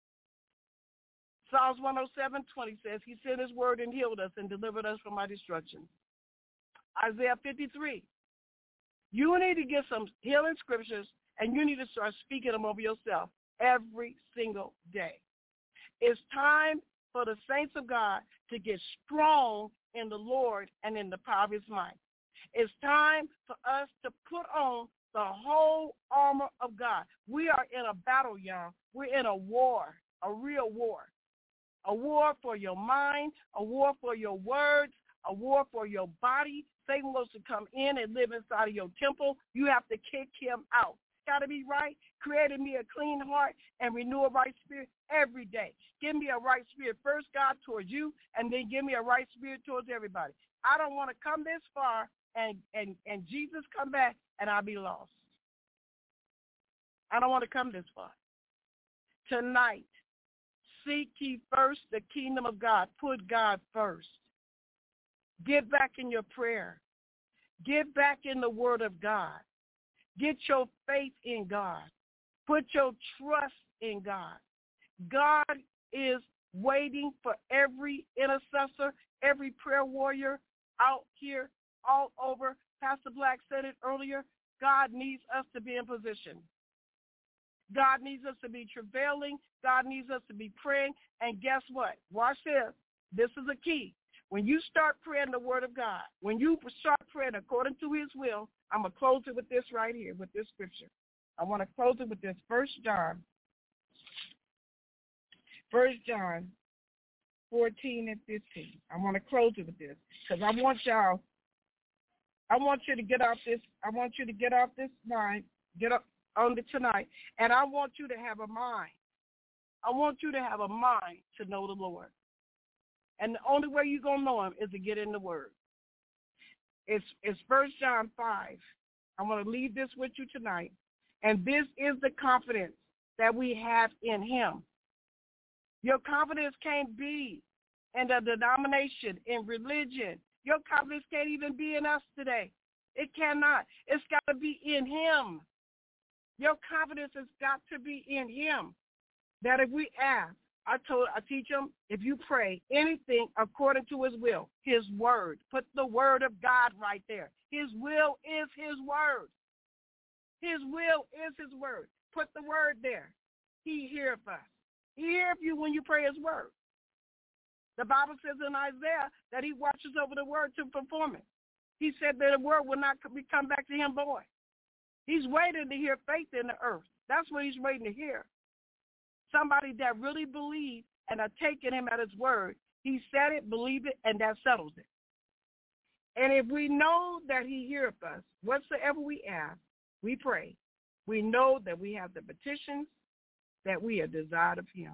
Psalms one oh seven twenty says, he sent his word and healed us and delivered us from our destruction. Isaiah fifty-three. You need to get some healing scriptures, and you need to start speaking them over yourself every single day. It's time for the saints of God to get strong in the Lord and in the power of his might. It's time for us to put on the whole armor of God. We are in a battle, y'all. We're in a war, a real war. A war for your mind, a war for your words, a war for your body. Satan wants to come in and live inside of your temple. You have to kick him out. Got to be right. Created me a clean heart and renew a right spirit every day. Give me a right spirit first, God, towards you, and then give me a right spirit towards everybody. I don't want to come this far and, and, and Jesus come back and I'll be lost. I don't want to come this far. Tonight, seek ye first the kingdom of God. Put God first. Get back in your prayer. Get back in the word of God. Get your faith in God. Put your trust in God. God is waiting for every intercessor, every prayer warrior out here, all over. Pastor Black said it earlier. God needs us to be in position. God needs us to be travailing. God needs us to be praying. And guess what? Watch this. This is a key. When you start praying the word of God, when you start praying according to his will, I'm going to close it with this right here, with this scripture. I want to close it with this. First John. First John fourteen and fifteen. I want to close it with this because I want y'all, I want you to get off this, I want you to get off this mind, get up on the tonight, and I want you to have a mind. I want you to have a mind to know the Lord. And the only way you're going to know him is to get in the word. It's it's First John five. I want to leave this with you tonight. And this is the confidence that we have in him. Your confidence can't be in a denomination, in religion. Your confidence can't even be in us today. It cannot. It's got to be in him. Your confidence has got to be in him. That if we ask, I told, I teach them, if you pray anything according to his will, his word, put the word of God right there. His will is his word. His will is his word. Put the word there. He heareth us. He heareth you when you pray his word. The Bible says in Isaiah that he watches over the word to perform it. He said that the word will not come back to him void. He's waiting to hear faith in the earth. That's what he's waiting to hear. Somebody that really believes and are taking him at his word. He said it, believe it, and that settles it. And if we know that he heareth us, whatsoever we ask, we pray, we know that we have the petitions that we have desired of him.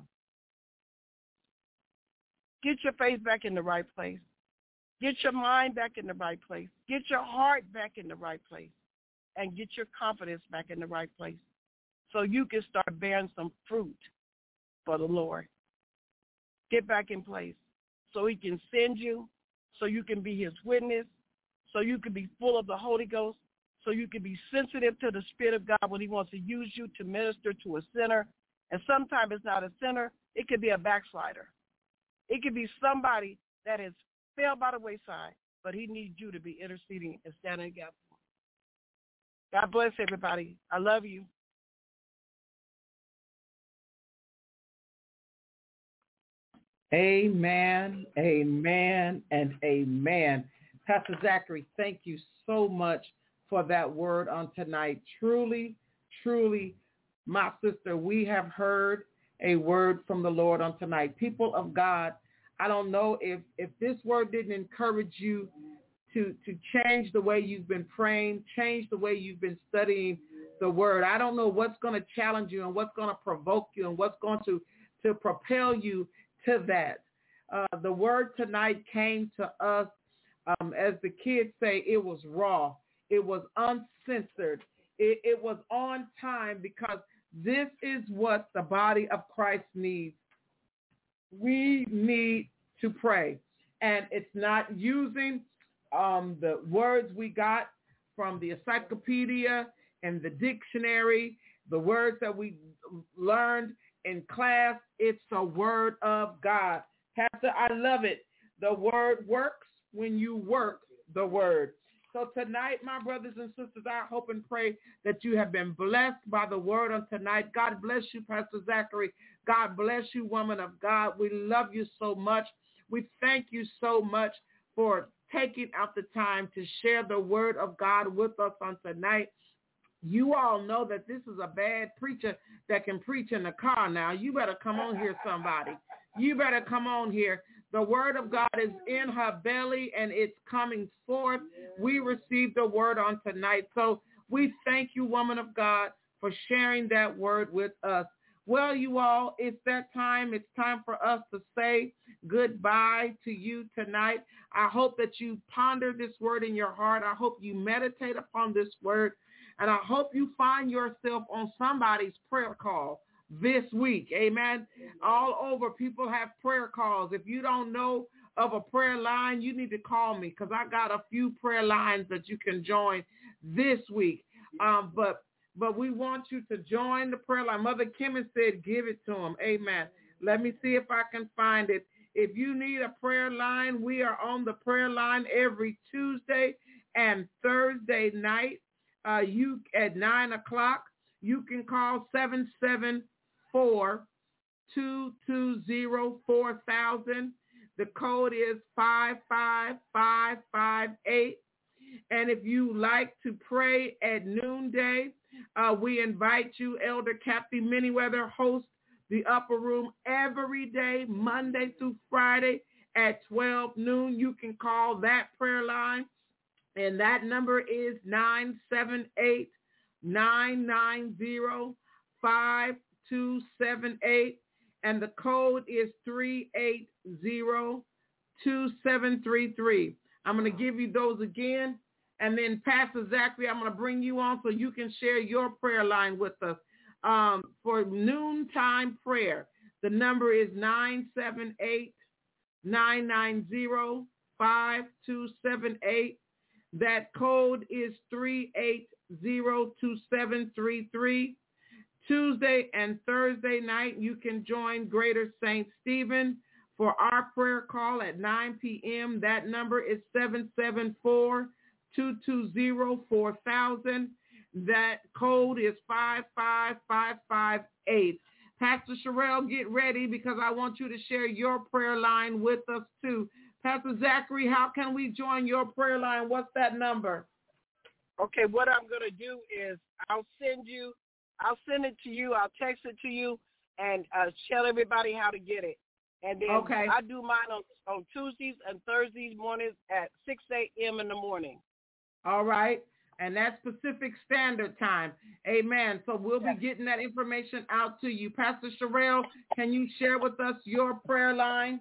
Get your faith back in the right place. Get your mind back in the right place. Get your heart back in the right place. And get your confidence back in the right place so you can start bearing some fruit for the Lord. Get back in place so he can send you, so you can be his witness, so you can be full of the Holy Ghost, so you can be sensitive to the Spirit of God when he wants to use you to minister to a sinner. And sometimes it's not a sinner. It could be a backslider. It could be somebody that has fell by the wayside, but he needs you to be interceding and standing together. God bless everybody. I love you. Amen, amen, and amen. Pastor Zachary, thank you so much for that word on tonight. Truly, truly, my sister, we have heard a word from the Lord on tonight. People of God, I don't know if, if this word didn't encourage you to, to change the way you've been praying, change the way you've been studying the word. I don't know what's going to challenge you and what's going to provoke you and what's going to, to propel you to that. Uh, the word tonight came to us Um, as the kids say, it was raw. It was uncensored. It, it was on time because this is what the body of Christ needs. We need to pray. And it's not using um, the words we got from the encyclopedia and the dictionary, the words that we learned in class. It's the word of God. Pastor, I love it. The word works when you work the word. So tonight, my brothers and sisters, I hope and pray that you have been blessed by the word on tonight. God bless you, Pastor Zachary. God bless you, woman of God. We love you so much. We thank you so much for taking out the time to share the word of God with us on tonight. You all know that this is a bad preacher that can preach in the car now. You better come on here, somebody. You better come on here. The word of God is in her belly, and it's coming forth. We received the word on tonight. So we thank you, woman of God, for sharing that word with us. Well, you all, it's that time. It's time for us to say goodbye to you tonight. I hope that you ponder this word in your heart. I hope you meditate upon this word. And I hope you find yourself on somebody's prayer call this week. Amen. All over, people have prayer calls. If you don't know of a prayer line, you need to call me because I got a few prayer lines that you can join this week. Um, but but we want you to join the prayer line. Mother Kimmy said, give it to them. Amen. Let me see if I can find it. If you need a prayer line, we are on the prayer line every Tuesday and Thursday night. Uh, you at nine o'clock. You can call seven seven four, two two zero, four thousand. The code is five five five five eight. And if you like to pray at noonday, uh, we invite you. Elder Kathy Manyweather hosts the upper room every day, Monday through Friday at twelve noon. You can call that prayer line, and that number is nine seven eight, nine nine zero, five two seven eight, and the code is three eight zero, two seven three three. I'm going to give you those again, and then Pastor Zachary, I'm going to bring you on so you can share your prayer line with us. Um, for noontime prayer, the number is nine seven eight, nine nine zero, five two seven eight. That code is three eight zero, two seven three three. Tuesday and Thursday night, you can join Greater Saint Stephen for our prayer call at nine p.m. That number is seven seven four, two two zero, four thousand. That code is five five five five eight. Pastor Sherelle, get ready because I want you to share your prayer line with us too. Pastor Zachary, how can we join your prayer line? What's that number? Okay, what I'm going to do is I'll send you, I'll send it to you, I'll text it to you, and uh, tell everybody how to get it. And then okay. I do mine on, on Tuesdays and Thursdays mornings at six a.m. in the morning. All right. And that's Pacific Standard Time. Amen. So we'll be getting that information out to you. Pastor Sherelle, can you share with us your prayer line?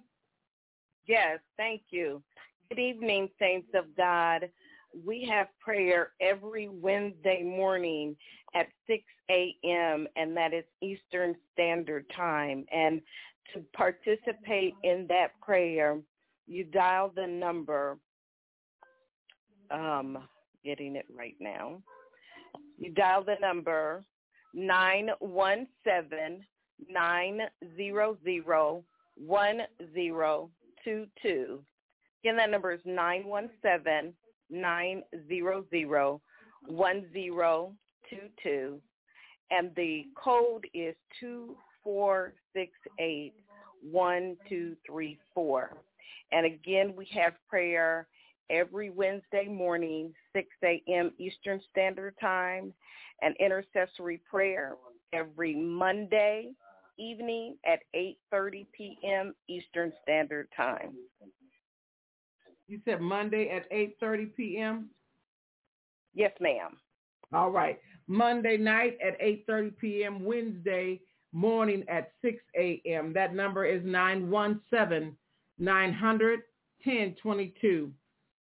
Yes, thank you. Good evening, saints of God. We have prayer every Wednesday morning at six a.m., and that is Eastern Standard Time. And to participate in that prayer, you dial the number, um, getting it right now. You dial the number nine one seven, nine zero zero, one zero two two. Again, that number is nine one seven, nine zero zero, one zero two two. And the code is two four six eight, one two three four. And again, we have prayer every Wednesday morning, six a.m. Eastern Standard Time, and intercessory prayer every Monday evening at eight thirty p.m. Eastern Standard Time. You said Monday at eight thirty p.m.? Yes, ma'am. All right. Monday night at eight thirty p.m., Wednesday morning at six a.m. That number is nine one seven, nine hundred, ten twenty-two.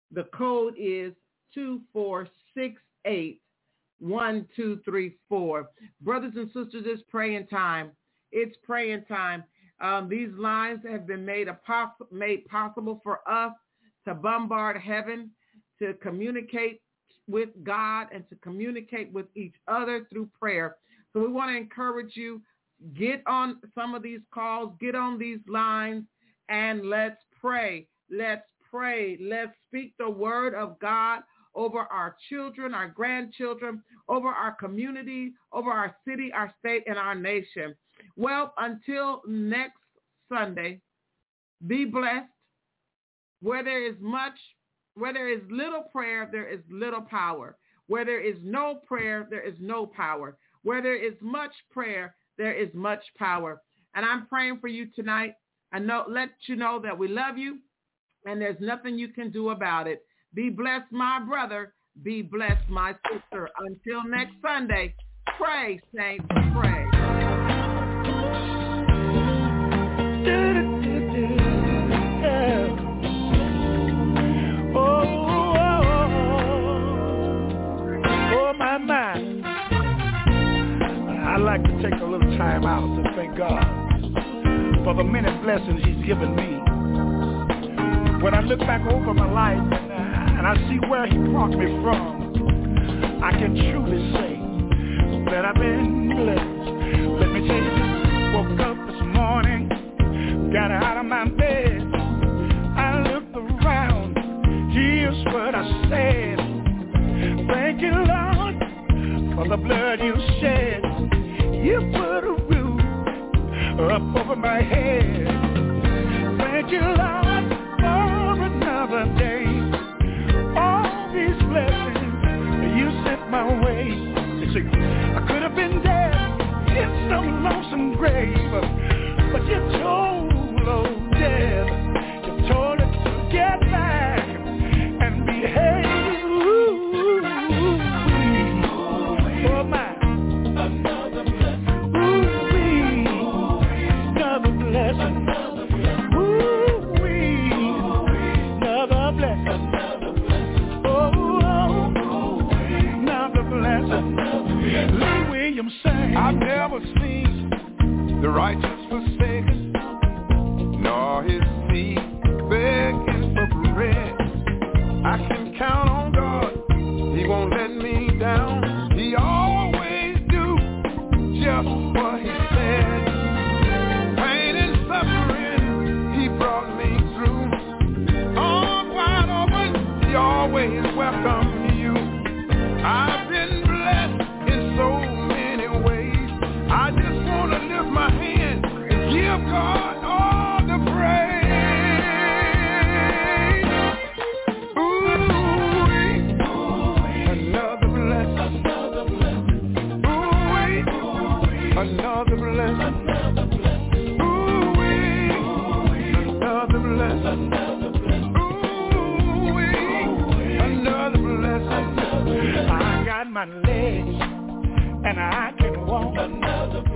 The code is two four six eight, one two three four. Brothers and sisters, it's praying time. It's praying time. Um, these lines have been made, a poss- made possible for us to bombard heaven, to communicate with God, and to communicate with each other through prayer. So we want to encourage you, get on some of these calls, get on these lines, and let's pray. Let's pray. Let's speak the word of God over our children, our grandchildren, over our community, over our city, our state, and our nation. Well, until next Sunday, be blessed. Where there is much, where there is little prayer, there is little power. Where there is no prayer, there is no power. Where there is much prayer, there is much power. And I'm praying for you tonight. I know, let you know that we love you, and there's nothing you can do about it. Be blessed, my brother. Be blessed, my sister. Until next Sunday, pray, saints, pray. Oh, oh, oh, my mind. I'd like to take a little time out to thank God for the many blessings he's given me. When I look back over my life and, uh, and I see where he brought me from, I can truly say that I've been blessed. Let me tell you this. Woke up this morning, got out of my bed, I looked around, here's what I said. Thank you, Lord, for the blood you shed. You put a roof up over my head. Thank you, Lord, for another day. All these blessings you sent my way. You see, I could have been dead in some lonesome grave, but you told old death, you told it to get back and behave. Ooh, for my another blessing. Ooh, another blessing. Ooh, another blessing. Oh, another blessing. Lee Williams sang. I've never seen the righteous forsaken, nor his seed begging for bread. I can count on God, he won't let me down. He always do just what he said. Pain and suffering, he brought me through. Arms wide open, he always welcomes you. I've been blessed in so many ways. I just want to lift my hand and give God all the praise. Ooh, another blessing. Ooh, another blessing. Ooh, another blessing. Ooh, another blessing. I got my legs and I can walk. Another